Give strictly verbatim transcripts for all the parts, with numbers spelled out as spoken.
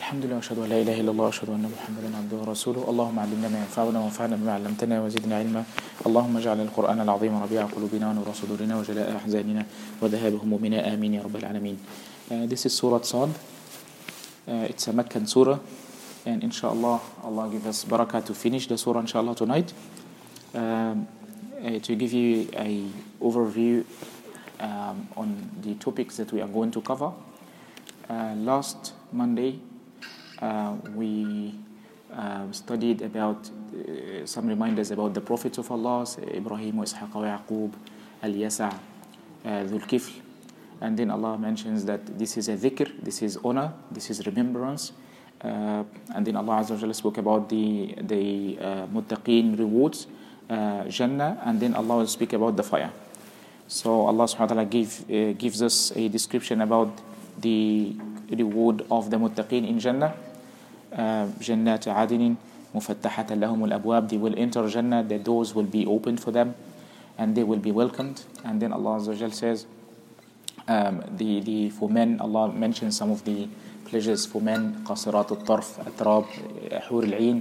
الحمد لله واشهد ان لا اله الا الله واشهد ان محمدا عبده ورسوله. اللهم علمنا ما ينفعنا وانفعنا بما علمتنا وزدنا علما. اللهم اجعل القران العظيم ربيع قلوبنا ونور صدورنا وجلاء احزاننا وذهاب همومنا امين يا رب العالمين. Uh, this is Surah Sad. Uh, it's a Meccan surah, and inshallah Allah give us barakah to finish the surah inshallah tonight. Um, uh, to give you a overview um, on the topics that we are going to cover. Uh, last Monday uh, we uh, studied about uh, some reminders about the prophets of Allah, Ibrahim, Ishaq, Yaqub, Al-Yasa, uh, Dhul Kifl. And then Allah mentions that this is a dhikr, this is honor, this is remembrance. Uh, and then Allah Azza wa Jalla spoke about the, the uh, muttaqeen rewards, uh, Jannah, and then Allah will speak about the fire. So Allah subhanahu wa ta'ala give, uh, gives us a description about the reward of the muttaqeen in Jannah. Jannat adinin mufattahatan lahum al-abwab. They will enter Jannah, the doors will be opened for them, and they will be welcomed. And then Allah Azza wa Jalla says, um, the, the, for men, Allah mentions some of the pleasures for men, qasirat al-tarf, atrab, hur al-ain.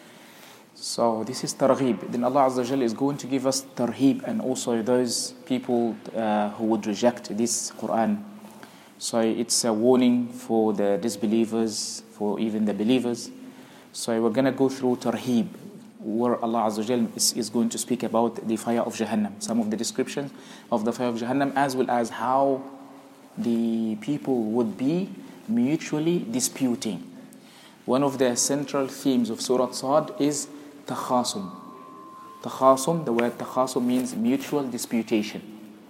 So this is targhib. Then Allah Azza wa Jalla is going to give us tarhib, and also those people uh, who would reject this Quran. So it's a warning for the disbelievers, for even the believers. So we're going to go through tarhib, where Allah Azza wa Jalla is, is going to speak about the fire of Jahannam, some of the descriptions of the fire of Jahannam, as well as how the people would be mutually disputing. One of the central themes of Surah Sad is takhasum. Takhasum, the word takhasum means mutual disputation.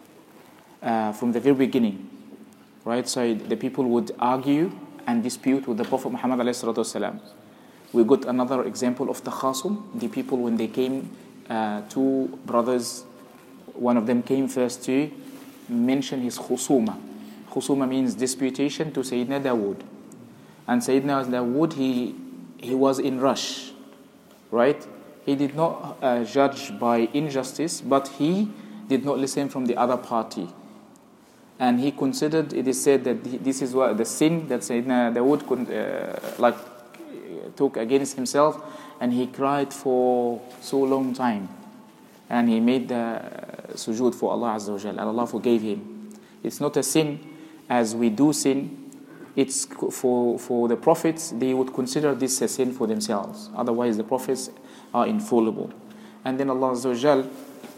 Uh, from the very beginning. Right, so the people would argue and dispute with the Prophet Muhammad alayhi salatu wasalam. We got another example of takhasum. The people, when they came, uh, two brothers, one of them came first to mention his khusuma. Khusuma means disputation to Sayyidina Dawood. And Sayyidina Dawood, he, he was in rush. Right? He did not uh, judge by injustice, but he did not listen from the other party. And he considered, it is said that this is what the sin that Sayyidina Dawood could, uh, like, took against himself, and he cried for so long time, and he made the sujood for Allah Azza wa Jalla, and Allah forgave him. It's not a sin as we do sin. It's for for the prophets, they would consider this a sin for themselves. Otherwise, the prophets are infallible. And then Allah Azza wa Jalla,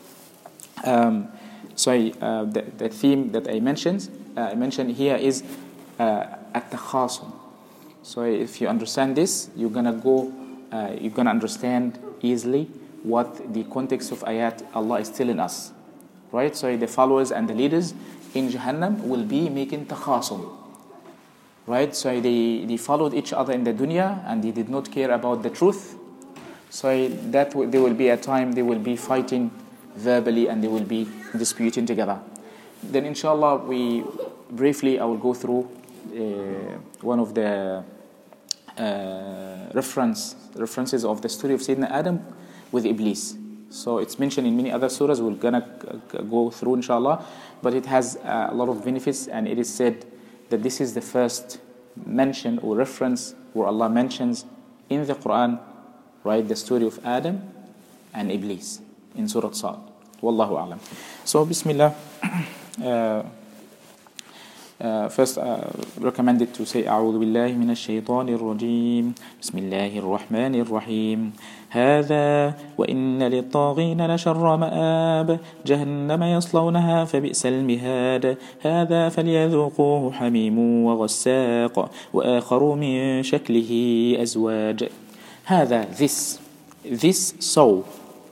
um, Sorry, uh, the, the theme that I mentioned, uh, I mentioned here is uh, at-takhasum. So if you understand this, you're gonna go, uh, you're gonna understand easily what the context of ayat Allah is telling us, right? So the followers and the leaders in Jahannam will be making takhasum, right? So they they followed each other in the dunya and they did not care about the truth. So that w- there will be a time they will be fighting verbally and they will be disputing together. Then inshallah we briefly I will go through uh, one of the uh, reference references of the story of Sayyidina Adam with Iblis. So it's mentioned in many other surahs, we're gonna go through inshallah, but it has a lot of benefits, and it is said that this is the first mention or reference where Allah mentions in the Quran, right, the story of Adam and Iblis in Surah Sad. Wallahu a'lam. So, Bismillah. Uh, uh, first, uh, recommended to say أعوذ بالله من الشيطان الرجيم بسم الله الرحمن الرحيم هذا وإن للطاغين لشر مآب جهنم يصلونها فبئس المهاد هذا فليذوقوه حميم وغساق وآخر من شكله أزواج. هذا, this, this so.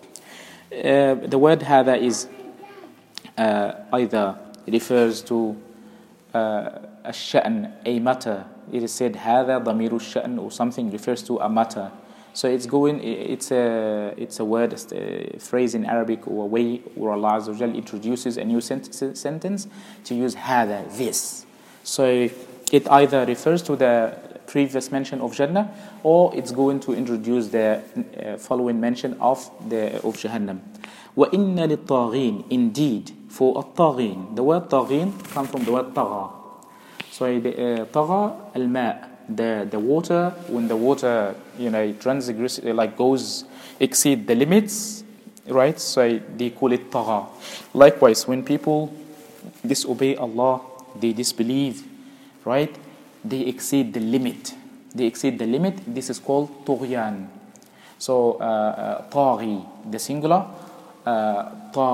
Uh, the word hada is uh, either refers to uh, a sha'n, a matter. It is said hada damiru sha'n, or something refers to a matter. So it's going. It's a it's a word, a phrase in Arabic, or a way where Allah Azza wa Jalla introduces a new sent- sentence to use hada, this. So it either refers to the previous mention of Jannah, or it's going to introduce the uh, following mention of the of Jahannam. وَإِنَّ لِلطَّاغِينَ, indeed, for الطاغين. The word طاغين comes from the word طغى. So the uh, طغى الماء, the the water, when the water, you know, transgress, like goes exceed the limits, right? So they call it tagha. Likewise, when people disobey Allah, they disbelieve, right? They exceed the limit. They exceed the limit. This is called tughyan. So uh, uh, taghi, the singular, uh,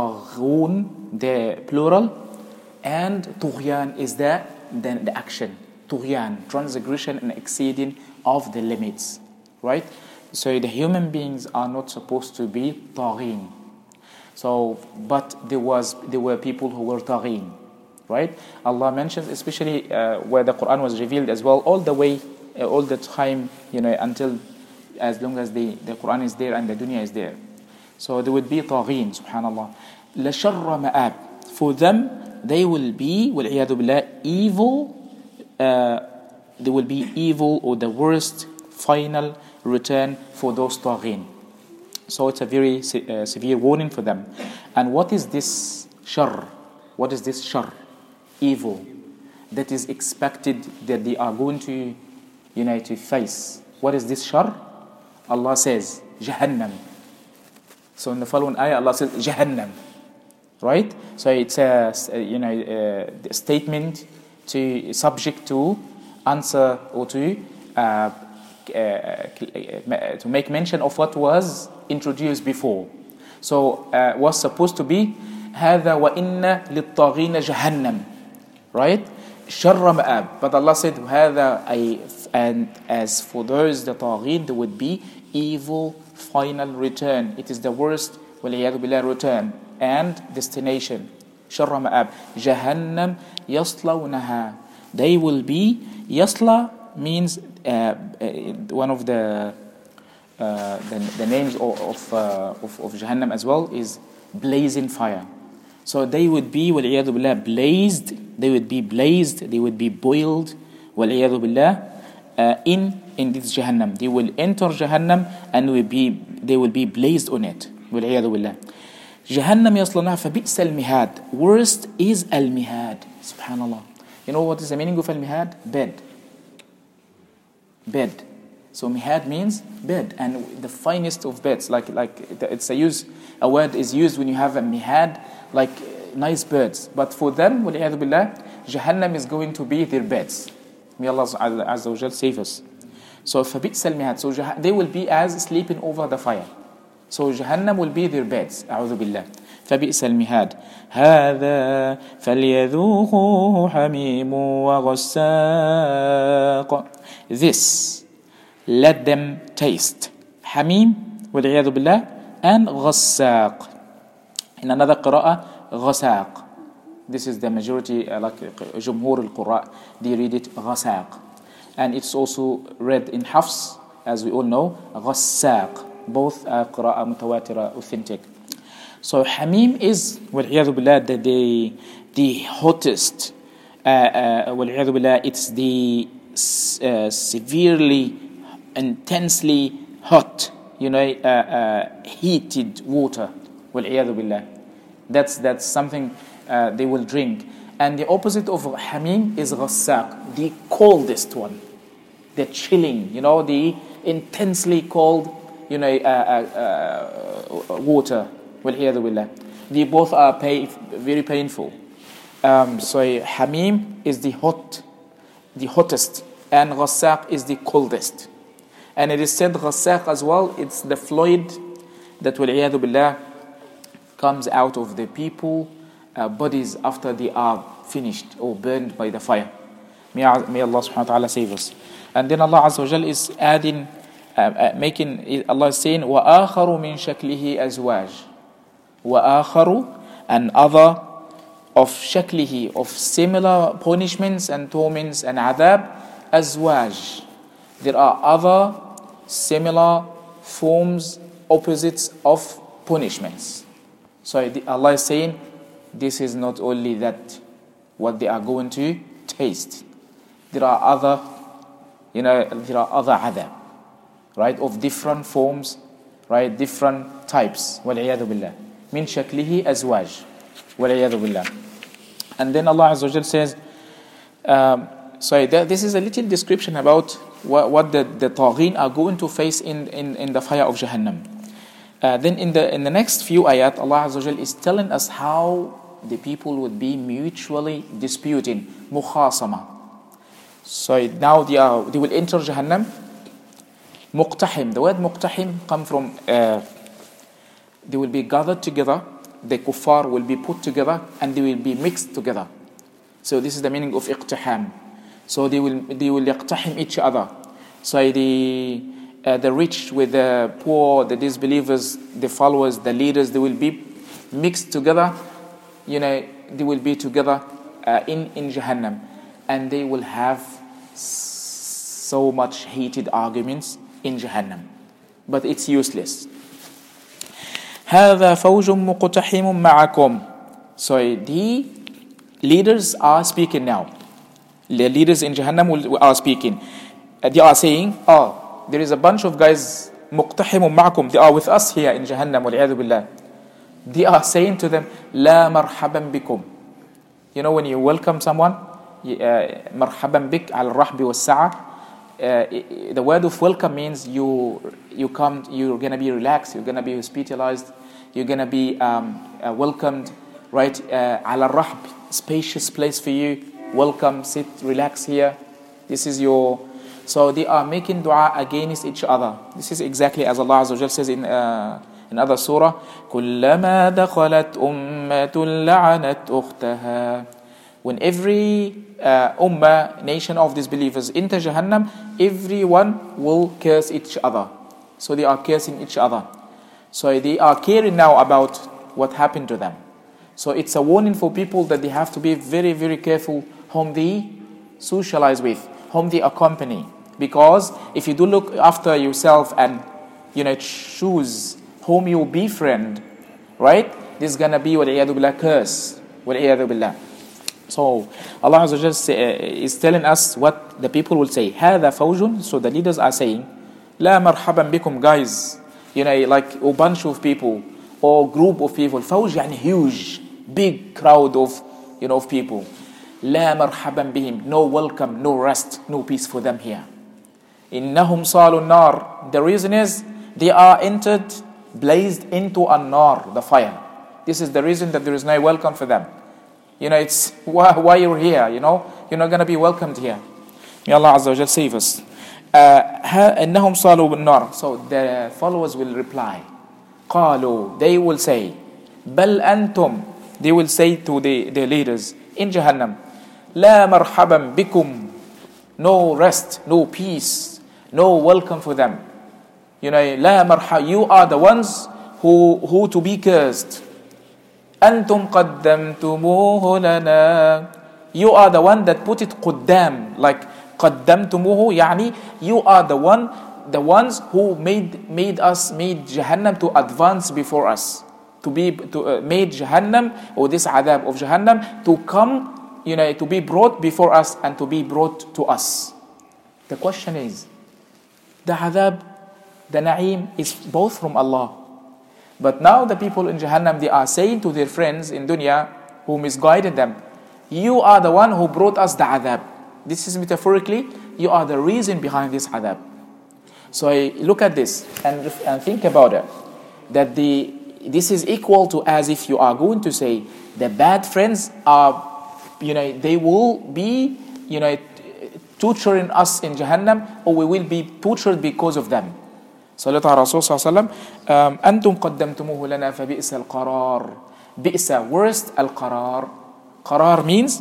taghun, the plural, and tughyan is the, the the action. Tughyan, transgression and exceeding of the limits, right? So the human beings are not supposed to be taghin. So, but there was there were people who were taghin, right? Allah mentions, especially uh, where the Quran was revealed as well, all the way, uh, all the time, you know, until as long as the, the Quran is there and the dunya is there. So there would be taghin, subhanallah. لَشَرَّ مَآبٍ. For them, they will be, وَالْعِيَاذُ بِاللَّهِ, evil, uh, they will be evil or the worst final return for those taghin. So it's a very se- uh, severe warning for them. And what is this shar? What is this shar? Evil that is expected that they are going to, you know, to face. What is this shar? Allah says Jahannam. So in the following ayah, Allah says Jahannam, right? So it's a, you know, a statement to subject to answer or to uh, uh, to make mention of what was introduced before. So uh, was supposed to be هذا وإن للطاغين جهنم, right? شر مآب. But Allah said هذا أي, and as for those the طاغين, there would be evil final return. It is the worst والعياذ بالله return and destination. شر مآب. جهنم يصلونها. They will be, يصلى means uh, uh, one of the uh, the, the names of of, uh, of of Jahannam as well is blazing fire. So they would be وَالْعِيَاذُ بِاللَّهِ blazed, they would be blazed, they would be boiled وَالْعِيَاذُ بِاللَّهِ uh, in in this Jahannam. They will enter Jahannam and will be they will be blazed on it. وَالْعِيَاذُ بِاللَّهِ. Jahannam يَصْلَنَاهَا فَبِئْسَ الْمِهَادِ. Worst is al-mihad. Subhanallah. You know what is the meaning of al-mihad? Bed. Bed. So mihad means bed, and the finest of beds. Like like it's a use a word is used when you have a mihad, like nice beds. But for them, وَالْعِيَاذُ بِاللَّهِ, Jahannam is going to be their beds. May Allah Azza wa Jal save us. So فَبِئْسَ الْمِهَادِ. So jah- they will be as sleeping over the fire. So Jahannam will be their beds. أعوذ بالله. فبئس المهاد. هذا فليذوقوه حميم وغساق. This, let them taste. حميم والعياذ بالله and غساق. In another قراءة غساق. This is the majority, uh, like جمهور القراء, they read it غساق. And it's also read in Hafs, as we all know, غساق. Both are قراءة متواترة, authentic. So Hamim is والعياذ بالله the the, the hottest. Uh, uh, والعياذ بالله, it's the uh, severely, intensely hot, you know, uh, uh, heated water. والعياذ بالله. That's that's something uh, they will drink. And the opposite of Hamim is Ghassaq, the coldest one, the chilling, you know, the intensely cold, you know, uh, uh, uh, water. وَالْعِيَاذُ بِاللَّهِ. They both are pay, very painful. Um, so Hamim is the hot, the hottest, and Ghassaq is the coldest. And it is said Ghassaq as well, it's the fluid that وَالْعِيَاذُ بِاللَّهِ comes out of the people uh, bodies after they are finished or burned by the fire. May, may Allah subhanahu wa ta'ala save us. And then Allah Azza wa Jal is adding, uh, uh, making, Allah is saying, وَآخَرُ مِنْ شَكْلِهِ أَزْوَاجٍ. وَآخَرُ, and other of shaklihi, of similar punishments and torments and adab, azwaj. There are other similar forms, opposites of punishments. So Allah is saying, this is not only that what they are going to taste. There are other, you know, there are other adab, right, of different forms, right, different types. وَالْعِيَاذُ بِاللَّهِ. من شكله أزواج والعياذ بالله. And then Allah Azza wa Jal says, um, so th- this is a little description about what, what the, the Taghin are going to face in, in, in the fire of Jahannam. Uh, then in the in the next few ayat, Allah Azza wa Jal is telling us how the people would be mutually disputing, mukhasama. So now they are they will enter Jahannam. Muqtahim. The word muqtahim come from uh, they will be gathered together. The kuffar will be put together and they will be mixed together. So this is the meaning of iqtiham. So they will they will yaqtahim each other. So the uh, the rich with the poor, the disbelievers, the followers, the leaders, they will be mixed together. You know, they will be together uh, in in Jahannam, and they will have so much heated arguments in Jahannam, but it's useless. هذا فوج مقتحم معكم. So the leaders are speaking now. The leaders in Jahannam will, are speaking. Uh, they are saying, oh, there is a bunch of guys مقتحم معكم. They are with us here in Jahannam. والعياذ بالله. They are saying to them, لا مرحبا بكم. You know when you welcome someone, مرحبا بك على الرحب والسعة. Uh, the word of welcome means you you come, you're gonna be relaxed, you're gonna be hospitalized, you're gonna be um, uh, welcomed, right? Uh, على الرحب, spacious place for you. Welcome, sit, relax here. This is your. So they are making dua against each other. This is exactly as Allah Azza wa Jal says in uh, in other surah. كلما دخلت أمة لعنت أختها. When every uh, ummah, nation of disbelievers enter Jahannam, everyone will curse each other. So they are cursing each other. So they are caring now about what happened to them. So it's a warning for people that they have to be very, very careful whom they socialize with, whom they accompany. Because if you do look after yourself and, you know, choose whom you befriend, right? This is gonna be وَالْعِيَاذُ بِاللَّهِ curse. وَالْعِيَاذُ بِاللَّهِ. So Allah Azza wa Jalla is telling us what the people will say. هذا فوج. So the leaders are saying, لا مرحبا بكم guys. You know, like a bunch of people or group of people. فوج يعني huge, big crowd of, you know, of people. لا مرحبا بهم. No welcome, no rest, no peace for them here. إنهم صالوا النار. The reason is they are entered, blazed into a nar, the fire. This is the reason that there is no welcome for them. You know, it's why, why you're here, you know. You're not going to be welcomed here. May Allah Azza wa Jal save us. إنهم صالوا بالنار. So the followers will reply. قالوا. They will say. بل أنتم. They will say to the, the leaders in Jahannam. لا مرحبا بكم. No rest, no peace, no welcome for them. You know, لا مرحبا. You are the ones who, who to be cursed. أنتم قدمتموه لنا. You are the one that put it قدام, like قدمتموه يعني you are the one, the ones who made made us made Jahannam to advance before us, to be to uh, made Jahannam or this adab of Jahannam to come, you know, to be brought before us and to be brought to us. The question is, the adab, the na'im is both from Allah. But now the people in Jahannam, they are saying to their friends in dunya who misguided them, you are the one who brought us the adab. This is metaphorically, you are the reason behind this adab. So I look at this and, and think about it. That the this is equal to as if you are going to say the bad friends are, you know, they will be, you know, torturing us in Jahannam, or we will be tortured because of them. صلى على الرسول صلى الله عليه وسلم. أنتم قدمتموه لنا فبئس القرار. بئس, worst القرار. قرار means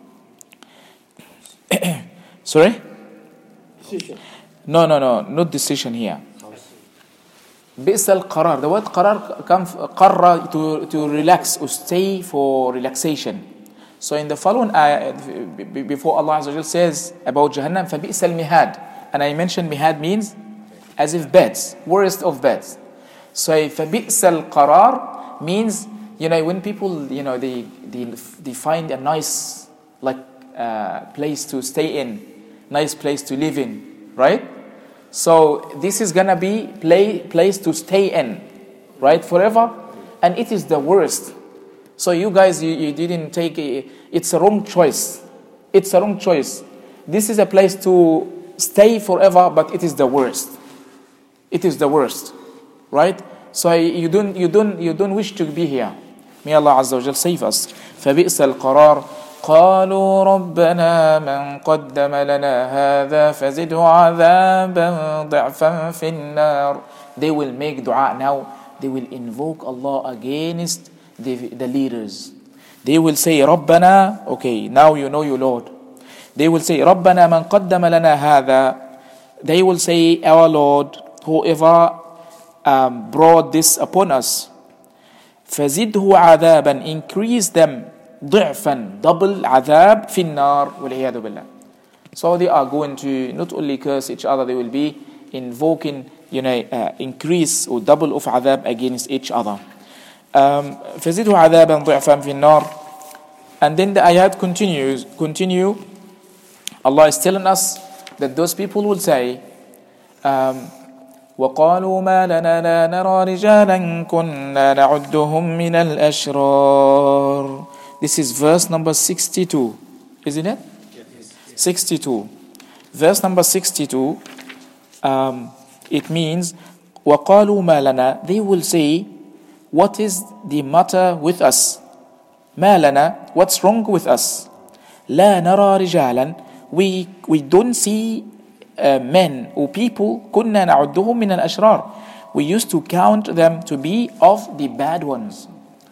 sorry? Decision. No, no, no, not decision here. بئس القرار. The word قرار comes قرر to, to relax or stay for relaxation. So in the following ayah, before Allah Azza wa Jal says about Jahannam, فبئس المهاد. And I mentioned mihad means as if beds, worst of beds. So فبئس القرار means, you know, when people, you know, they they, they find a nice like uh, place to stay in, nice place to live in, right? So this is gonna be play place to stay in, right, forever, and it is the worst. So you guys, you, you didn't take a, it's a wrong choice. It's a wrong choice. this is a place to stay forever, but it is the worst. It is the worst, right? So you don't, you don't, you don't wish to be here. May Allah Azza wa Jal save us. فبئس القرار قالوا ربنا من قدم لنا هذا فزده عذابا ضعفا في النار. They will make dua now. They will invoke Allah against the, the leaders. They will say ربنا, okay, now you know your Lord. They will say ربنا من قدم لنا هذا. They will say, our Lord, whoever um, brought this upon us, فزده عذابا, increase them ضعفا, double عذاب في النار والعياذ بالله. So they are going to not only curse each other, they will be invoking, you know, uh, increase or double of عذاب against each other. Um, فزده عذابا ضعفا في النار. And then the ayat continues, continue. Allah is telling us that those people will say, um, وقالوا ما لنا لا نرى رجالا كنا نعدهم من الأشرار. This is verse number sixty-two, isn't it? Yes. sixty-two. Verse number sixty-two, um, it means وقالوا ما لنا. They will say, what is the matter with us? ما لنا, what's wrong with us? لا نرى رجالا, we we don't see uh, men or people. كنا نعدهم من الأشرار. We used to count them to be of the bad ones.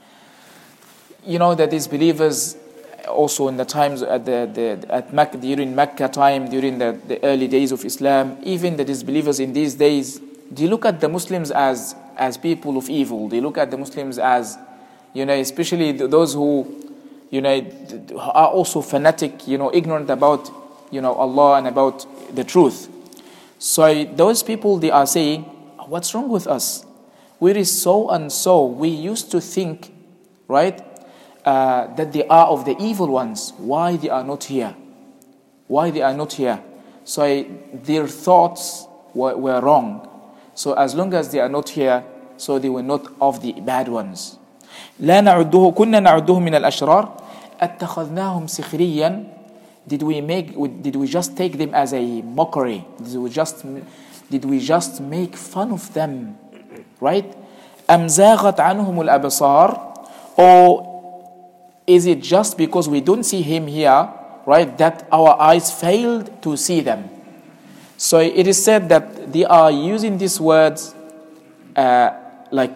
You know that these believers also in the times at the, the at Mecca, during Mecca time, during the, the early days of Islam, even the disbelievers in these days, they look at the Muslims as as people of evil. They look at the Muslims as, you know, especially those who, you know, are also fanatic, you know, ignorant about, you know, Allah and about the truth. So those people, they are saying, what's wrong with us? We is so and so. We used to think, right, uh, that they are of the evil ones. Why they are not here? Why they are not here? So their thoughts were, were wrong. So as long as they are not here, so they were not of the bad ones. لا نعده كنا نعده من الأشرار أتخذناهم سخريا. Did we make? Did we just take them as a mockery? Did we just? Did we just make fun of them? Right? أم زاغت عنهم الأبصار. Or is it just because we don't see him here, right, that our eyes failed to see them? So it is said that they are using these words uh, like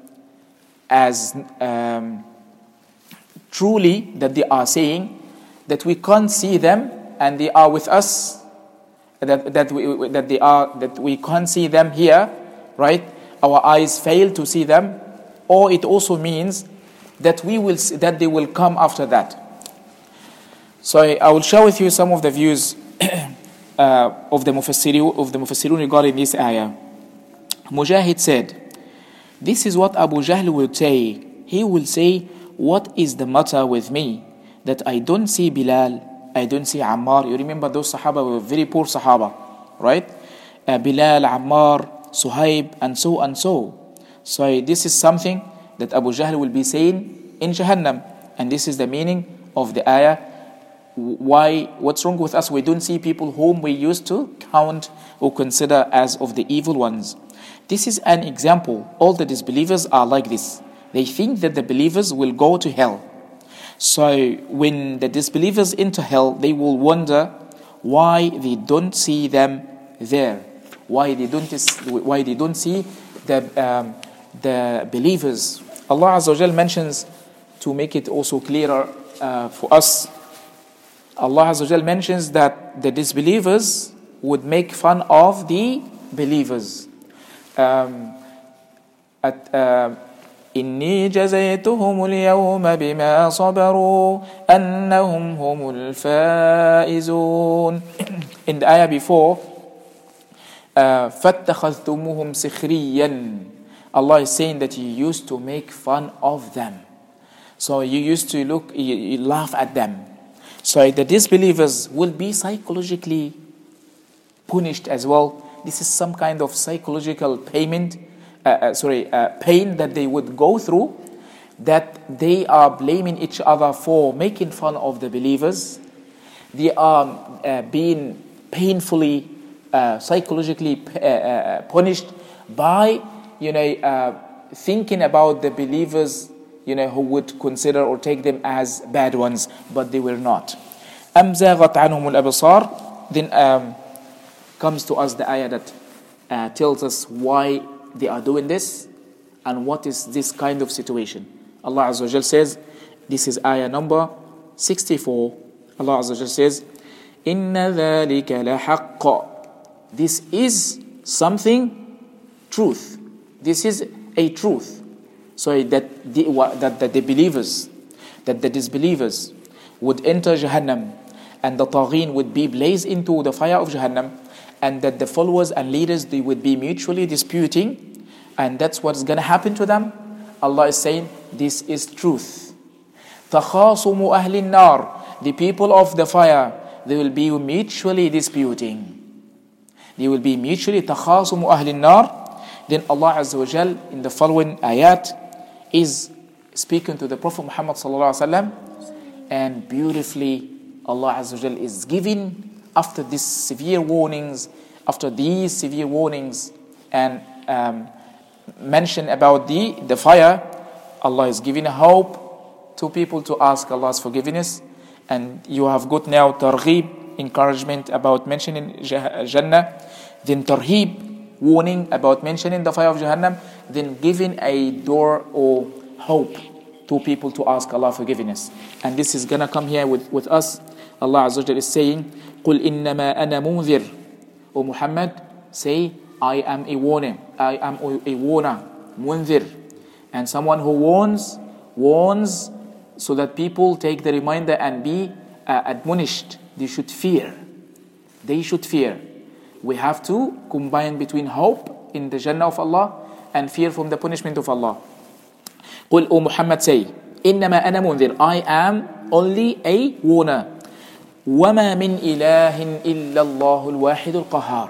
as um, truly that they are saying that we can't see them and they are with us, that that we that they are that we can't see them here, right? Our eyes fail to see them, or it also means that we will see, that they will come after that. So I, I will share with you some of the views uh, of the Mufassirun of the Mufassirun regarding this ayah. Mujahid said, "This is what Abu Jahl will say. He will say, what is the matter with me that I don't see Bilal, I don't see Ammar?" You remember those Sahaba were very poor Sahaba, right? Uh, Bilal, Ammar, Suhaib, and so and so. So this is something that Abu Jahl will be saying in Jahannam, and this is the meaning of the ayah. Why? What's wrong with us? We don't see people whom we used to count or consider as of the evil ones. This is an example. All the disbelievers are like this. They think that the believers will go to hell. So when the disbelievers enter hell, they will wonder why they don't see them there. Why they don't why they don't see the um, the believers. Allah Azza wa Jal mentions, to make it also clearer uh, for us, Allah Azza wa Jal mentions that the disbelievers would make fun of the believers. Um, at uh, إني جزيتهم اليوم بما صبروا أنهم هم الفائزون. In the ayah before, uh, فاتخذتموهم سخريا. Allah is saying that you used to make fun of them. So you used to look, you, you laugh at them. So the disbelievers will be psychologically punished as well. This is some kind of psychological payment. Uh, uh, sorry, uh, pain that they would go through, that they are blaming each other for making fun of the believers. they are uh, being painfully, uh, psychologically uh, uh, punished by, you know, uh, thinking about the believers, you know, who would consider or take them as bad ones, but they were not. أَمْ زَاغَتْ عَنْهُمُ الْأَبْصَارِ. Then um, comes to us the ayah that uh, tells us why they are doing this and what is this kind of situation. Allah Azza wa Jal says, this is ayah number sixty-four. Allah Azza wa Jal says, إِنَّ ذَلِكَ لَحَقٌّ. This is something truth. This is a truth. So that the, that, that the believers, that the disbelievers would enter Jahannam, and the Taghin would be blazed into the fire of Jahannam, and that the followers and leaders, they would be mutually disputing, and that's what's going to happen to them. Allah is saying, this is truth. تَخَاصُمُ أَهْلِ النَّارِ. The people of the fire, they will be mutually disputing. They will be mutually تَخَاصُمُ أَهْلِ النَّارِ. Then Allah Azza wa Jal in the following ayat is speaking to the Prophet Muhammad sallallahu alaihi wasallam, and beautifully Allah Azza wa Jal is giving, after these severe warnings, after these severe warnings and um, mention about the, the fire, Allah is giving a hope to people to ask Allah's forgiveness. And you have got now targhib, encouragement about mentioning Jannah, then tarhib, warning about mentioning the fire of Jahannam, then giving a door or hope to people to ask Allah forgiveness. And this is gonna come here with, with us. Allah Azza wa Jalla is saying, قُلْ إِنَّمَا أَنَا مُنذِرٌ. O Muhammad, say, I am a warner. I am a warner, munzir. And someone who warns, warns so that people take the reminder and be uh, admonished. They should fear. They should fear. We have to combine between hope in the Jannah of Allah and fear from the punishment of Allah. قُلْ, O Muhammad, say, إِنَّمَا أَنَا مُنذِرٌ. I am only a warner. وَمَا مِنْ إِلَهٍ إِلَّا اللَّهُ الْوَاحِدُ الْقَهَّارُ.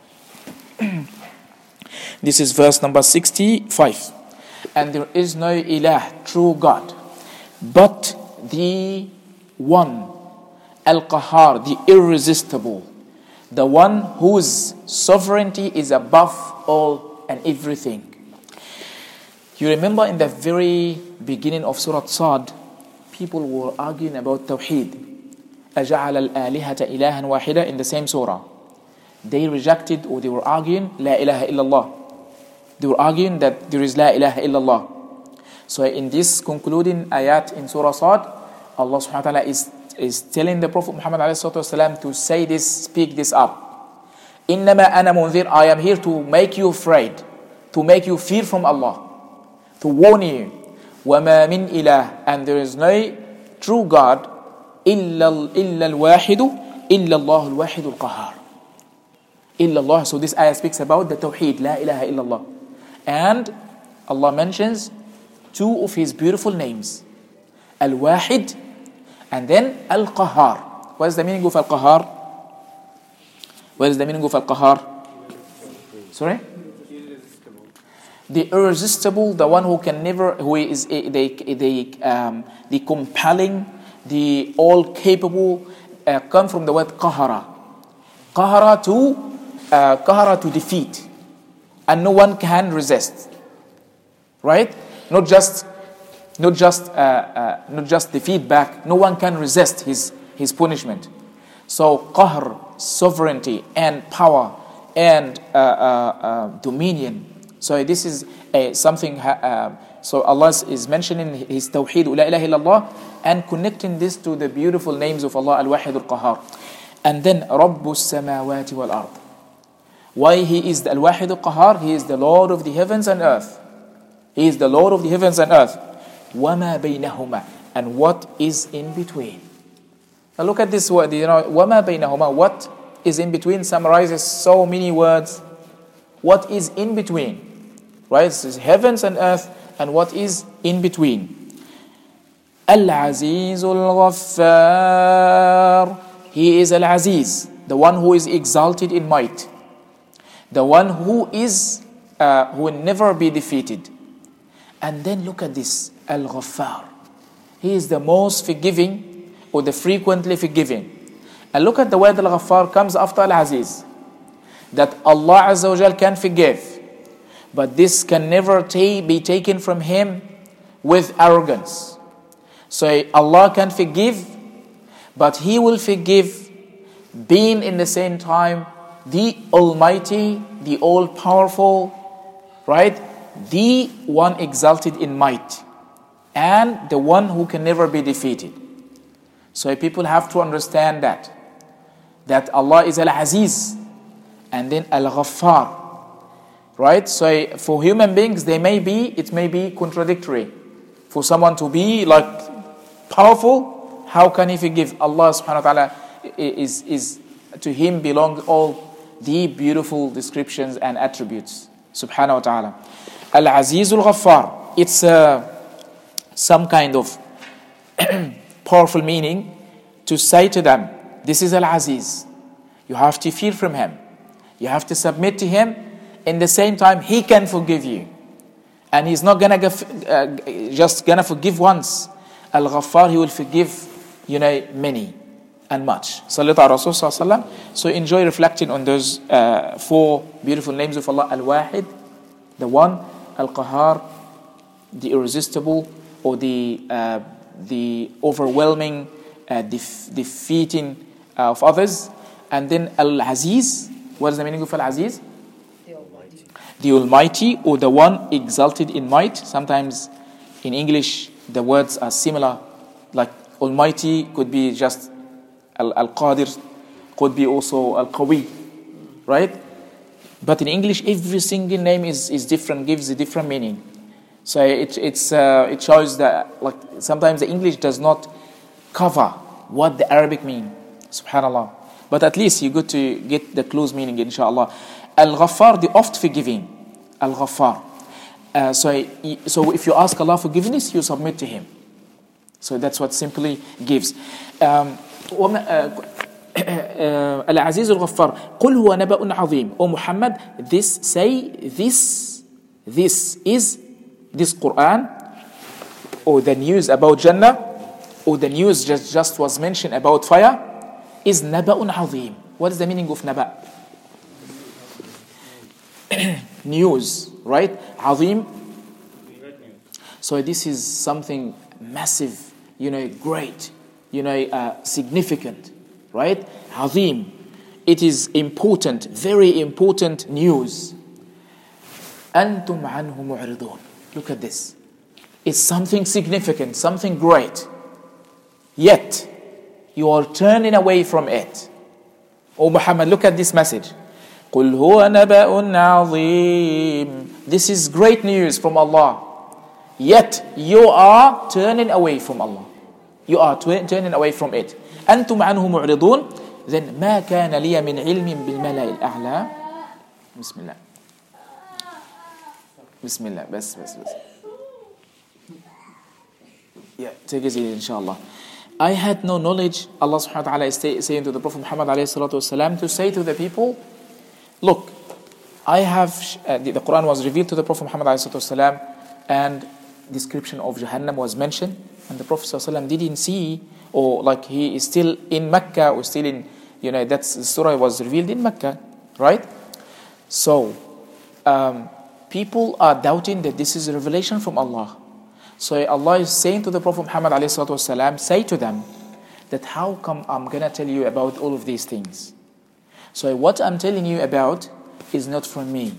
This is verse number sixty-five. And there is no ilah, true God, but the one, Al-Qahhar, the irresistible, the one whose sovereignty is above all and everything. You remember in the very beginning of Surah Sad, people were arguing about Tawheed. أَجَعَلَ الْآلِهَةَ إِلَهًا وَاحِدًا. In the same surah, they rejected, or they were arguing La ilaha illallah. They were arguing that there is La ilaha illallah. So in this concluding ayat in Surah Sad, Allah subhanahu wa ta'ala is, is telling the Prophet Muhammad ﷺ to say this, speak this up. إِنَّمَا أَنَا مُنذِرٌ. I am here to make you afraid, to make you fear from Allah, to warn you. وَمَا مِنْ إِلَهٍ. And there is no true God إِلَّا الْوَاحِدُ إِلَّا اللَّهُ الْوَاحِدُ الْقَهَّارُ. إِلَّا اللَّهُ. So this ayah speaks about the Tawheed, La ilaha illallah. And Allah mentions two of His beautiful names, Al-Wahid and then Al-Qahhar. What is the meaning of Al-Qahhar? What is the meaning of Al-Qahhar? Sorry? The irresistible, the one who can never, who is the, the, um, the compelling, the all-capable, uh, come from the word Qahara. Qahara to, uh, Qahara to defeat. And no one can resist, right? Not just, not just, uh, uh, not just defeat back. No one can resist his his punishment. So qahr, sovereignty and power and uh, uh, uh, dominion. So this is a, something. Uh, so Allah is mentioning His Tawheed, La ilaha illallah, and connecting this to the beautiful names of Allah, Al-Wahid Al-Qahhar, and then Rabbus Samawati wal Ard. Why He is the Al-Wahid Al-Qahhar? He is the Lord of the heavens and earth. He is the Lord of the heavens and earth. وَمَا بَيْنَهُمَا. And what is in between. Now look at this word, you know, وَمَا بَيْنَهُمَا. What is in between summarizes so many words. What is in between? Right? This is heavens and earth, and what is in between. Al-Aziz Al-Ghaffar. He is Al-Aziz, the one who is exalted in might. The one who is, uh, who will never be defeated. And then look at this, Al-Ghaffar. He is the most forgiving, or the frequently forgiving. And look at the word Al-Ghaffar comes after Al-Aziz. That Allah Azza wa Jal can forgive. But this can never ta- be taken from Him with arrogance. So Allah can forgive, but He will forgive being in the same time the Almighty, the All-Powerful, right? The one exalted in might, and the one who can never be defeated. So people have to understand that. That Allah is Al-Aziz, and then Al-Ghaffar. Right? So for human beings, they may be, it may be contradictory. For someone to be like powerful, how can he forgive? Allah subhanahu wa ta'ala is, is to Him belong all the beautiful descriptions and attributes. Subhanahu wa ta'ala. Al-Aziz Al-Ghaffar. It's uh, some kind of powerful meaning to say to them, this is Al-Aziz. You have to fear from Him. You have to submit to Him. In the same time, He can forgive you. And He's not gonna give, uh, just gonna forgive once. Al-Ghaffar, He will forgive, you know, many and much. Sallallahu Alaihi Wasallam. So enjoy reflecting on those uh, four beautiful names of Allah. Al-Wahid, the one. Al-Qahar, the irresistible or the uh, the overwhelming, uh, def- defeating uh, of others. And then Al-Aziz. What is the meaning of Al-Aziz? The Almighty, or the one exalted in might. Sometimes in English the words are similar, like Almighty could be just Al-Qadir, could be also Al-Qawi, right? But in English every single name is, is different, gives a different meaning. So it it's uh, it shows that like sometimes the English does not cover what the Arabic mean. Subhanallah. But at least you good to get the close meaning, inshallah. Al-Ghaffar, the oft forgiving. Al-Ghaffar. Uh, so, so if you ask Allah forgiveness, you submit to Him. So that's what simply gives. Um, Al-Aziz Al-Ghaffar. قُلْ هُوَ نَبَأٌ عَظِيمٌ. O Muhammad, this say, this, this is, this Quran, or the news about Jannah, or the news just, just was mentioned about fire, is نَبَأٌ عَظِيمٌ. What is the meaning of Naba? News, right? Azim. So this is something massive, you know, great, you know, uh, significant, right? Azim. It is important, very important news. أنتم عنه معرضون. Look at this. It's something significant, something great. Yet, you are turning away from it. Oh Muhammad, look at this message. قُلْ هُوَ نَبَأٌ عَظِيمٌ. This is great news from Allah. Yet you are turning away from Allah. You are t- turning away from it. أَنْتُمْ عَنْهُ مُعْرِضُونَ. Then مَا كَانَ لِيَ مِنْ عِلْمٍ بِالْمَلَإِ الْأَعْلَى. Bismillah. Bismillah. Bas, bas, bas. Yeah, take it easy, inshallah. I had no knowledge, Allah subhanahu wa ta'ala is saying to the Prophet Muhammad alayhi salatu wasalam, to say to the people, look, I have, uh, the, the Quran was revealed to the Prophet Muhammad alayhi salatu wasalam, and description of Jahannam was mentioned, and the Prophet sallallahu alaihi wasallam didn't see, or like he is still in Mecca, or still in, you know, that's the surah was revealed in Mecca, right? So, um, people are doubting that this is a revelation from Allah. So Allah is saying to the Prophet Muhammad alayhi salatu wasalam, say to them that how come I'm gonna tell you about all of these things? So what I'm telling you about is not from me.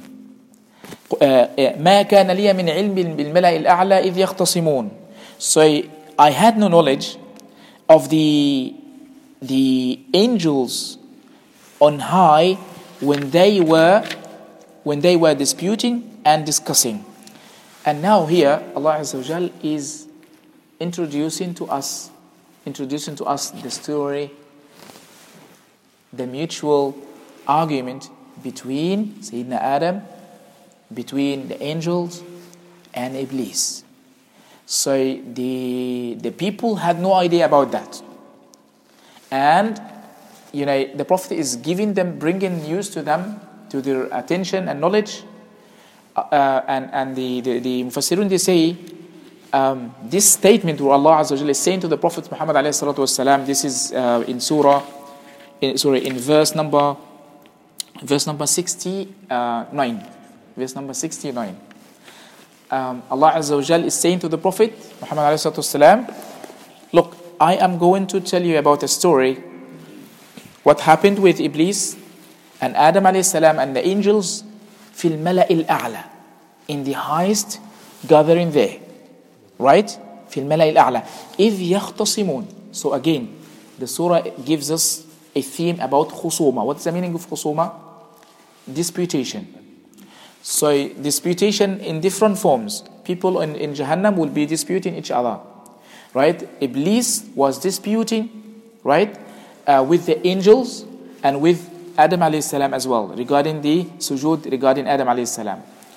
ما كان لي من علم بالملأ الأعلى إذ يختصمون. So I had no knowledge of the the angels on high when they were when they were disputing and discussing. And now here Allah Azza wa Jal is introducing to us introducing to us the story, the mutual argument between Sayyidina Adam, between the angels and Iblis. So the the people had no idea about that. And you know, the Prophet is giving them, bringing news to them, to their attention and knowledge. Uh, and and the, the, the Mufassirun, they say, um, this statement where Allah Azza wa Jalla is saying to the Prophet Muhammad alayhi salatu wasalam, this is uh, in Surah in, sorry, in verse number, verse number sixty-nine. Verse number sixty-nine. Um, Allah Azza wa Jal is saying to the Prophet Muhammad alayhi salatu wasalam, look, I am going to tell you about a story, what happened with Iblis and Adam alayhi salam and the angels fil mala'il a'la, in the highest gathering there, right? Fil mala'il a'la idh yakhtasimun. So again, the surah gives us a theme about khusuma. What's the meaning of khusuma? Disputation. So disputation in different forms. People in, in Jahannam will be disputing each other, right? Iblis was disputing, right, uh, with the angels and with Adam alayhi salam as well, regarding the sujood, regarding Adam alayhi salam.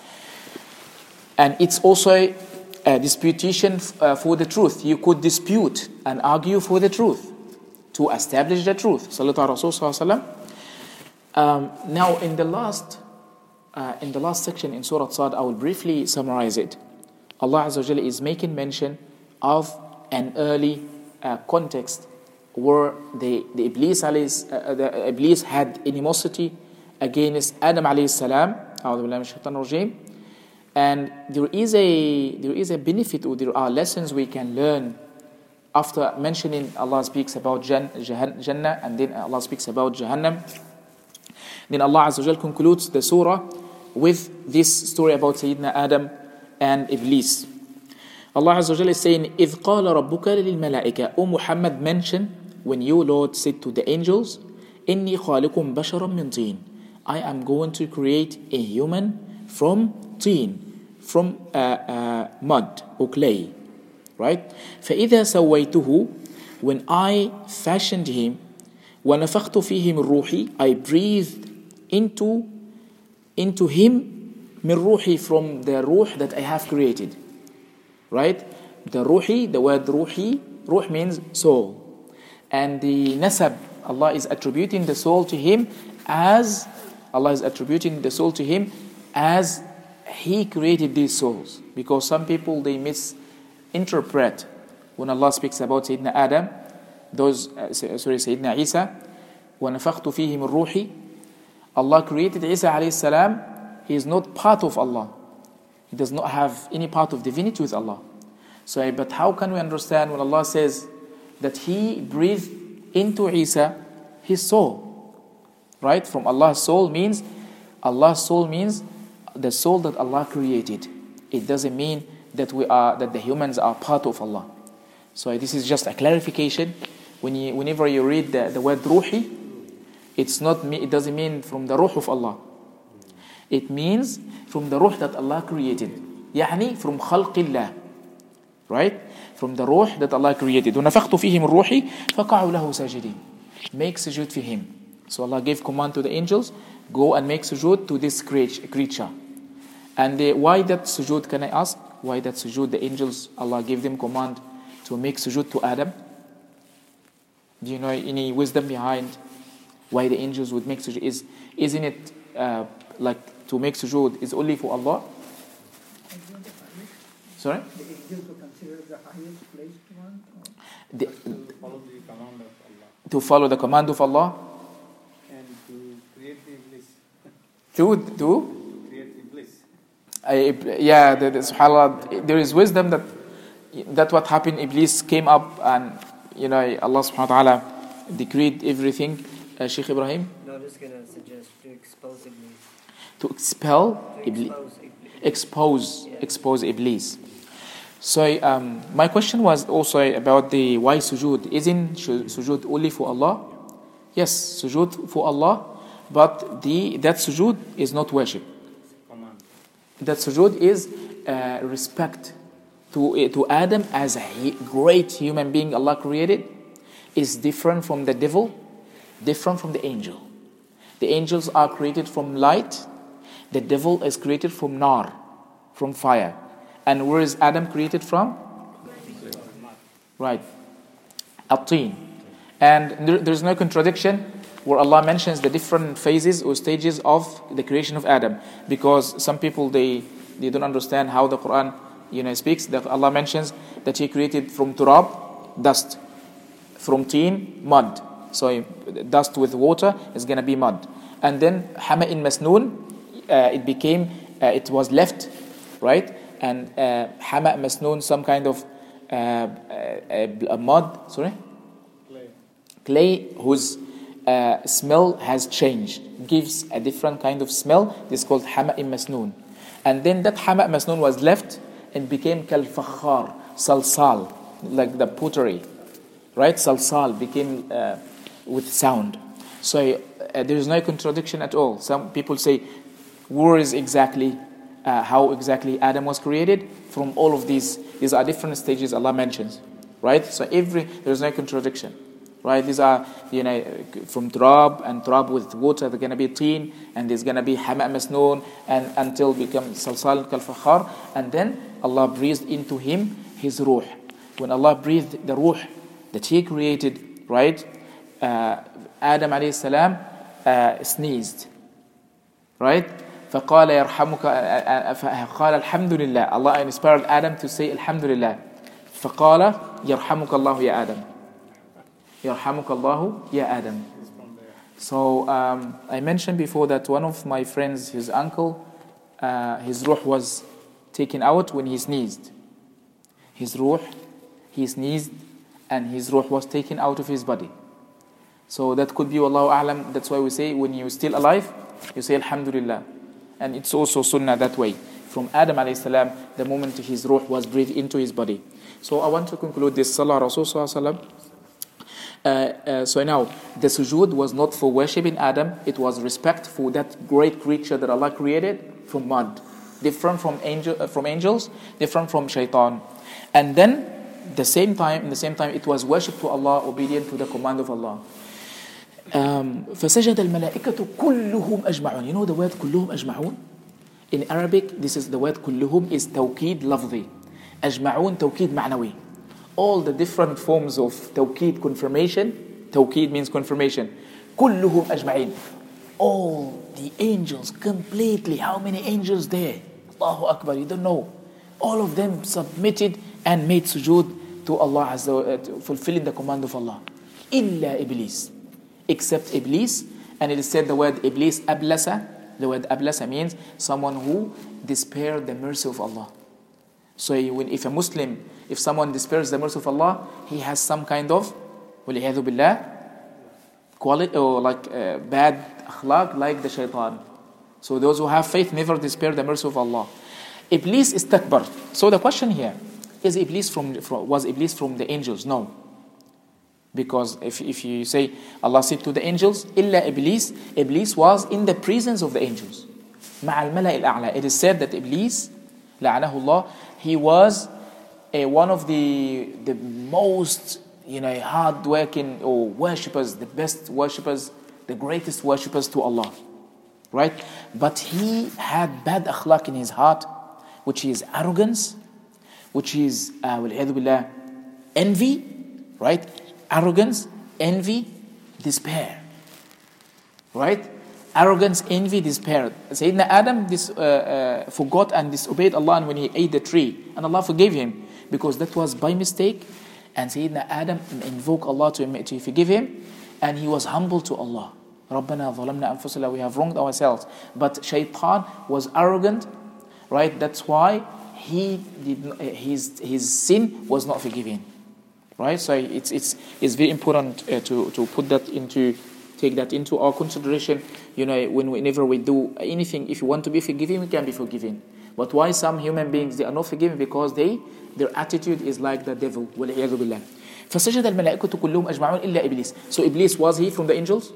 And it's also a disputation uh, for the truth. You could dispute and argue for the truth to establish the truth. Sallallahu alaihi wasallam. Um, now, in the last, uh, in the last section in Surah Sad, I will briefly summarize it. Allah Azza wa Jalla is making mention of an early uh, context where the, the Iblis, alayhi, uh, the Iblis had animosity against Adam alayhi salam. A'udhu billahi minash shaitanir rajeem. And there is a there is a benefit, or there are lessons we can learn after mentioning Allah speaks about Jannah, and then Allah speaks about Jahannam. Then Allah Azza wa Jal concludes the surah with this story about Sayyidina Adam and Iblis. Allah Azza wa Jal is saying, إِذْ قَالَ رَبُّكَ لِلْمَلَائِكَةِ O Muhammad, mention when you, Lord, said to the angels, إِنِّي خَالِقٌ بَشَرًا مِّن طِينٍ, I am going to create a human from teen, from uh, uh, mud or clay, right? فَإِذَا سَوَّيْتُهُ, when I fashioned him, وَنَفَخْتُ فِيهِ مِنْ رُوحِي, I breathed into into him min ruhi, from the ruh that I have created, right? The ruhi, the word ruhi, ruh means soul, and the nasab, Allah is attributing the soul to him as Allah is attributing the soul to him as He created these souls, because some people, they misinterpret when Allah speaks about Sayyidina Adam, those uh, sorry Sayyidina Isa, وَنَفَخْتُ فِيهِ مِنْ رُوحِي, Allah created Isa alayhi salam. He is not part of Allah. He does not have any part of divinity with Allah. So, but how can we understand when Allah says that He breathed into Isa His soul, right? From Allah's soul means, Allah's soul means the soul that Allah created. It doesn't mean that we are that the humans are part of Allah. So this is just a clarification. When you, whenever you read the, the word ruhi, it's not it doesn't mean from the ruh of Allah. It means from the ruh that Allah created. يعني from خلق الله, right? From the ruh that Allah created. وَنَفَخْتُ فِيهِ مِنْ رُوحِي فَقَعُوا لَهُ سَاجِدِينَ. Make sujood for him. So Allah gave command to the angels, go and make sujood to this creature. And the, why that sujood, can I ask? Why that sujood, the angels, Allah gave them command to make sujood to Adam? Do you know any wisdom behind why the angels would make sujood? Is, isn't it uh, like to make sujood is only for Allah? Sorry? The angels were considered the highest placed one? The, to follow the command of Allah. To follow the command of Allah? And to create the Iblis. To, to? To create Iblis. I, yeah, the, the, subhanAllah, there is wisdom that that what happened, Iblis came up and, you know, Allah subhanahu wa ta'ala decreed everything. Uh, Sheikh Ibrahim? No, I'm just going to suggest to expose Iblis. To expel To Iblis. expose Iblis. Expose, Yeah. expose Iblis. So um, my question was also about the why sujood. Isn't sujood only for Allah? Yes, sujood for Allah, but the that sujood is not worship. Command. That sujood is uh, respect to uh, to Adam as a he, great human being Allah created. Is different from the devil, different from the angel. The angels are created from light. The devil is created from nar, from fire. And where is Adam created from? Right. At-teen. And there, there's no contradiction where Allah mentions the different phases or stages of the creation of Adam. Because some people, they, they don't understand how the Quran, you know, speaks. That Allah mentions that He created from turab, dust. From teen, mud. So dust with water is going to be mud. And then hama'in masnoon, uh, it became, uh, it was left, right? And uh, hama' masnoon, some kind of uh, a, a mud, sorry? Clay. Clay whose uh, smell has changed, gives a different kind of smell. This is called hama'in masnoon. And then that hama' masnoon was left and became kal fakhar, salsal, like the pottery, right? Salsal became uh, with sound. So uh, there is no contradiction at all. Some people say, where is exactly, uh, how exactly Adam was created? From all of these, these are different stages Allah mentions, right? So every, there is no contradiction, right? These are, you know, from turab, and turab with water, there's going to be teen, and there's going to be hama' masnoon, and until become salsal kal fakhar, and then Allah breathed into him his ruh. When Allah breathed the ruh that He created, right? Uh, Adam alayhi salam uh, sneezed, right? فقال يرحمك فقال الحمد لله. Allah inspired Adam to say الحمد لله. فقال يرحمك الله يا آدم. يرحمك الله يا آدم. So um, I mentioned before that one of my friends, his uncle, uh, his ruh was taken out when he sneezed. His ruh, he sneezed, and his ruh was taken out of his body. So that could be Wallahu A'lam. That's why we say when you're still alive, you say Alhamdulillah. And it's also sunnah that way. From Adam alayhi salam, the moment his ruh was breathed into his body. So I want to conclude this Salah Rasul sallallahu alayhi wa sallam. Uh, uh, so now, the sujood was not for worshipping Adam. It was respect for that great creature that Allah created from mud. Different from angel, uh, from angels, different from shaitan. And then, the same time, in the same time, it was worship to Allah, obedient to the command of Allah. Um, فسجد الملائكة كلهم أجمعون. You know the word كلهم أجمعون? In Arabic, this is the word كلهم is توكيد لفظي. أجمعون توكيد معنوي. All the different forms of توكيد confirmation. توكيد means confirmation. كلهم أجمعين. All the angels completely. How many angels there? Allahu Akbar. You don't know. All of them submitted and made sujood to Allah, as the, uh, fulfilling the command of Allah. إلا إبليس. Except Iblis, and it is said the word Iblis, ablasa, the word ablasa means someone who despaired the mercy of Allah. So when, if a Muslim, if someone despairs the mercy of Allah, he has some kind of, waliyadhu billah, quality, or like uh, bad akhlaq, like the shaitan. So those who have faith never despair the mercy of Allah. Iblis is takbar. So the question here, is Iblis from, from was Iblis from the angels? No. Because if, if you say Allah said to the angels, illa Iblis, Iblis was in the presence of the angels. مع الملأ الأعلى. It is said that Iblis, لعنه الله, he was a, one of the the most, you know, hard working or worshippers, the best worshippers, the greatest worshippers to Allah, right? But he had bad akhlaq in his heart, which is arrogance, which is uh, والعياذ بالله, envy, right? Arrogance, envy, despair. Right? Arrogance, envy, despair. Sayyidina Adam dis, uh, uh, forgot and disobeyed Allah when he ate the tree. And Allah forgave him because that was by mistake. And Sayyidina Adam invoked Allah to, to forgive him. And he was humble to Allah. رَبَّنَا ظَلَمْنَا أَنفُسَنَا. We have wronged ourselves. But Shaitan was arrogant. Right? That's why he did not, his, his sin was not forgiven. Right, so it's it's it's very important uh, to to put that into take that into our consideration. You know, when whenever we do anything, if you want to be forgiven, we can be forgiven. But why some human beings they are not forgiven? Because they their attitude is like the devil. والعياذ بالله. فسجد الملائكة كلهم أجمعون إلا إبليس. So Iblis, was he from the angels?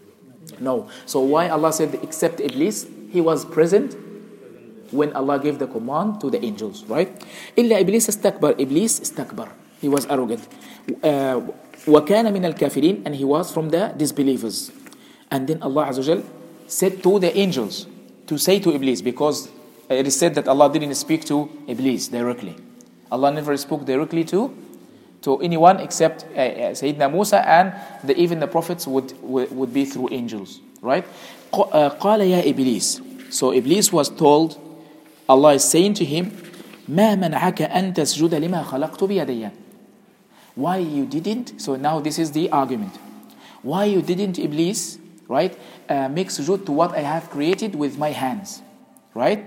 No. So why Allah said except Iblis? He was present when Allah gave the command to the angels, right? إلا إبليس استكبر. Iblis استكبر. He was arrogant. Uh, وَكَانَ مِنَ الْكَافِرِينَ. And he was from the disbelievers. And then Allah Azza wa Jal said to the angels to say to Iblis, because it is said that Allah didn't speak to Iblis directly. Allah never spoke directly to to anyone except uh, uh, Sayyidina Musa, and the, even the prophets would, would would be through angels, right? قَالَ يَا إِبْلِيسِ. So Iblis was told, Allah is saying to him, مَا مَنْعَكَ أَن تَسْجُدَ لِمَا خَلَقْتُ بِيَدَيَّ. Why you didn't? So now this is the argument. why you didn't, Iblis, right, uh, make sujood to what I have created with my hands, right?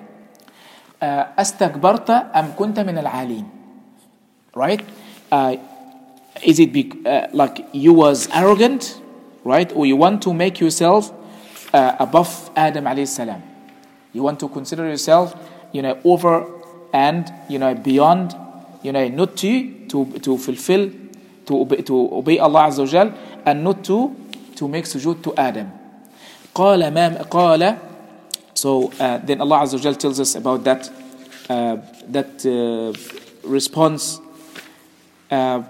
أستكبرت أم كنت من العالين, right? Uh, is it be, uh, like you was arrogant, right? Or you want to make yourself uh, above Adam alayhi salam? You want to consider yourself, you know, over and, you know, beyond, you know, not to to to fulfill, to obey, to obey Allah Azza wa Jal, and not to to make sujood to Adam. قال ما قال. So uh, then Allah Azza wa Jal tells us about that uh, that uh, response. Uh,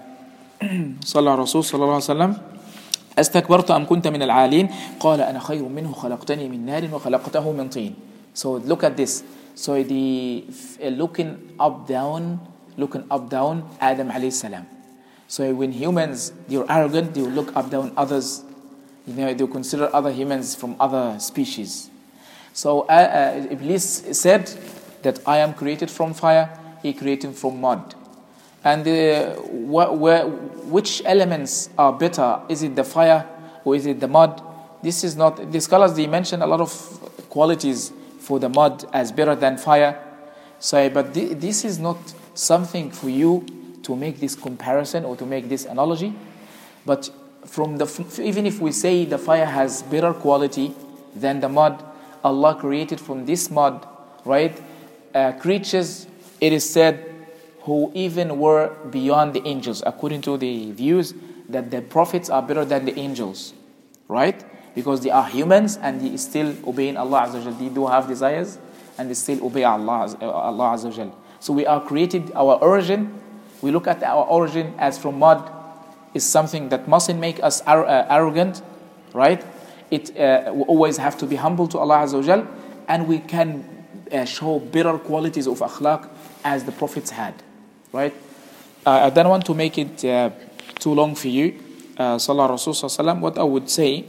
صلى الرسول صلى الله عليه وسلم أستكبرت أم كنت من العالين قال أنا خير منه خلقتني من نار وخلقته من طين. So look at this. So the uh, looking up down, looking up down, Adam alayhi salam. So when humans, they're arrogant, they will look up down others. You know, they consider other humans from other species. So uh, uh, Iblis said that I am created from fire, he created from mud. And uh, wh- wh- which elements are better? Is it the fire or is it the mud? This is not, the scholars, they mention a lot of qualities for the mud as better than fire. So, but th- this is not something for you to make this comparison or to make this analogy. But from the f- even if we say the fire has better quality than the mud, Allah created from this mud, right, uh, creatures, it is said, who even were beyond the angels, according to the views that the prophets are better than the angels, right? Because they are humans and they still obeying Allah Azza wa Jal. They do have desires and they still obey Allah, Allah Azza wa Jal. So we are created, our origin, we look at our origin as from mud, is something that mustn't make us ar- uh, arrogant, right? It uh, we always have to be humble to Allah Azza wa Jal, and we can uh, show better qualities of akhlaq as the prophets had, right? Uh, I don't want to make it uh, too long for you. Uh, Sallallahu Rasul Sallam. What I would say,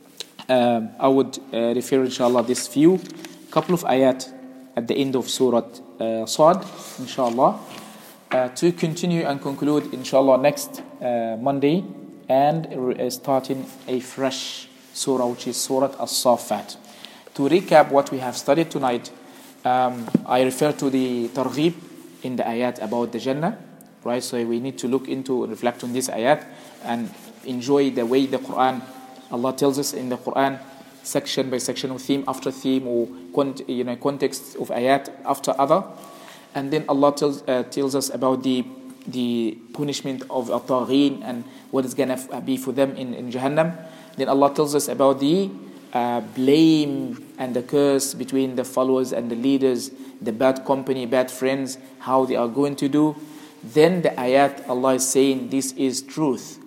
um, I would uh, refer inshallah this few couple of ayat at the end of Surah uh, Sad, inshallah, uh, to continue and conclude inshallah next uh, Monday, and uh, starting a fresh surah, which is Surah As-Saffat. To recap what we have studied tonight, um, I refer to the targhib in the ayat about the Jannah, right? So we need to look into and reflect on this ayat and enjoy the way the Quran, Allah tells us in the Quran, section by section or theme after theme, or you know, context of ayat after other. And then Allah tells uh, tells us about the the punishment of al-taghin and what is going to be for them in, in Jahannam. Then Allah tells us about the uh, blame and the curse between the followers and the leaders, the bad company, bad friends, how they are going to do. Then the ayat, Allah is saying this is truth.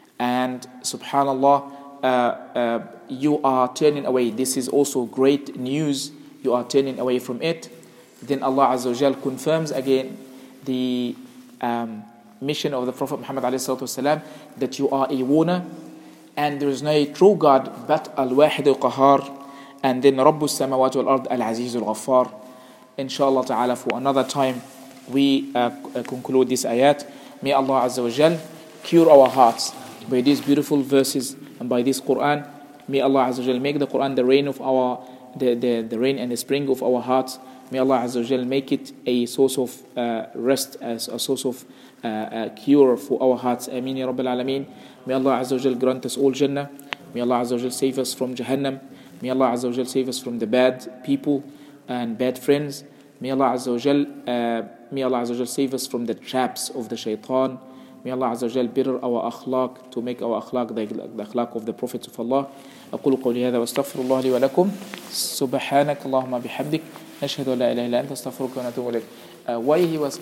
And subhanallah, uh, uh, you are turning away. This is also great news. You are turning away from it. Then Allah Azza wa Jal confirms again the um, mission of the Prophet Muhammad alayhi salatu wasalam, that you are a warner, and there is no true God but Al-Wahid Al-Qahar, and then Rabbus Samawati Wal-Ard Al-Aziz Al-Ghaffar. Inshallah ta'ala, for another time we uh, conclude this ayat. May Allah Azza wa Jal cure our hearts by these beautiful verses and by this Quran. May Allah Azza wa Jal make the Quran the rain of our the, the, the rain and the spring of our hearts. May Allah Azza wa Jal make it a source of uh, rest, as a source of uh, uh, cure for our hearts. Ameen ya Rabbil Alameen. May Allah Azza wa Jal grant us all Jannah. May Allah Azza wa Jal save us from Jahannam. May Allah Azza wa Jal save us from the bad people and bad friends. May Allah Azza wa Jal, uh, may Allah Azza wa Jal save us from the traps of the shaitan. May Allah Azza wa Jal better our akhlaq, to make our akhlaq the, the akhlaq of the prophets of Allah. أقول قولي هذا واستغفر الله لي ولكم. سبحانك اللهم بحمدك نشهد أن لا إله إلا أنت استغفرك ونتوب إليك. Uh, why he was